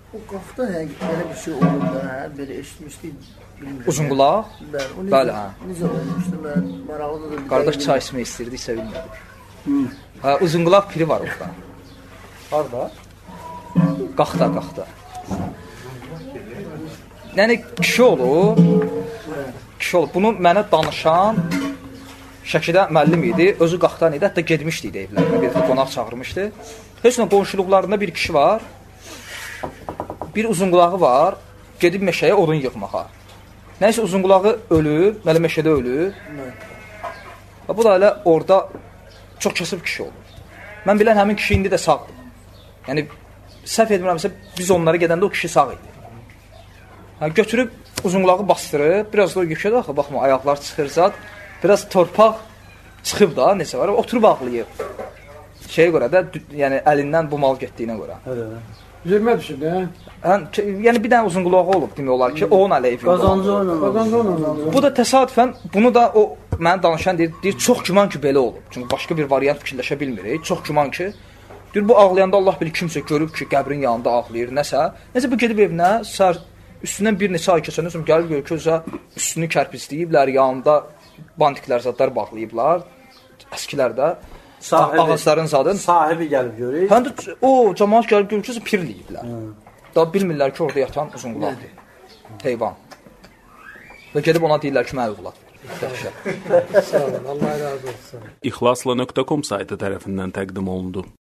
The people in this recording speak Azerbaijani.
O qafda belə bir şey olur da, belə eşitmişdik, bilmirəm. Uzun qulaq? Bəli, necə olmuşdu, mən maraqlıdır. Qardaş çay içmək istəyirdik, bilmədik. Hə, uzun qulaq piri var orada. Harada? Qaxda. Yəni, kişi olur. Bunu mənə danışan Şəkidə müəllim idi, özü Qaxdan idi, hətta gedmişdi evlərinə, bir qonaq çağırmışdı. Heç nə qonşuluqlarında bir kişi var, bir uzun qulağı var, gedib meşəyə odun yığmağa. Nəysə uzun qulağı ölüb, mələ meşədə ölüb. Bu da elə orada çox kasıb kişi olur. Mən bilən həmin kişi indi də sağdır. Yəni, səhv etmirəmsə, biz onlara gedəndə o kişi sağ idi. Götürüb uzun qulağı bastırıb, biraz da o yükə daxı, baxma, ayaqlar çıxır zat, biraz torpaq çıxıb da, neçə var, oturub ağlayıb. Şeyə görə də, yəni əlindən bu mal getdiyinə görə. Üzülmə düşür, də? Yəni bir dənə uzun qulağı olub, demək olar ki, onun əleyhi. Qazancı onunla. Bu da təsadüfən, bunu da o, mənə danışan deyir, çox güman ki, belə olub. Çünki başqa bir variant fikirləşə bilmirik. Çox güman ki, deyir, bu ağlayanda Allah bilir, kimsə görüb ki, qəbrin yanında ağlayır, nəsə. Nəsə, bu gedib evinə, üstündən bir neçə ay keçəndən sonra gəlib görür ki, üstünü kərpisləyiblər, yanında bantiklər zadlar bağlayıblar, əskilər də. Ağacların zadın. Sahibi gəlib görür. Həm də o cəmaat gəlib görür ki, pirləyiblər. Daha bilmirlər ki, orada yatan uzun qulaqdır. Heyvan. Və gedib ona deyirlər ki, mənə övlad. Sağ olun, Allah razı olsun. İxlasla.com saytı tərəfindən təqdim olundu.